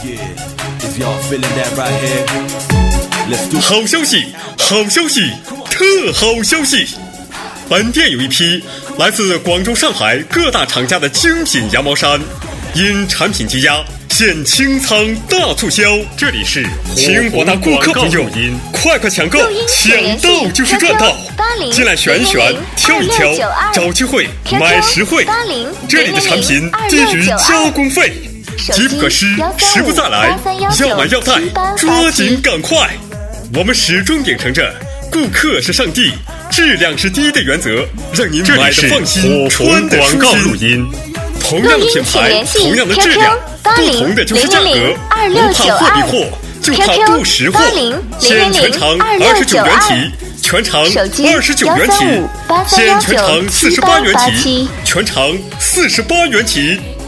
好消息，好消息，特好消息！本店有一批来自广州、上海各大厂家的精品羊毛衫，因产品积压，现清仓大促销。这里是请广大顾客朋友快抢购，抢到就是赚到！进来选一选，挑一挑，找机会，买实惠。这里的产品低于加工费，机不可失，时不再来，要买要带，抓紧赶快！我们始终秉承着顾客是上帝，质量是第一的原则，让您买的放心，穿的舒心。同样的品牌，同样的质量，不同的就是价格。不怕货比货，就怕不识货。现全场29元起，全场29元起，现全场48元起，全场48元起。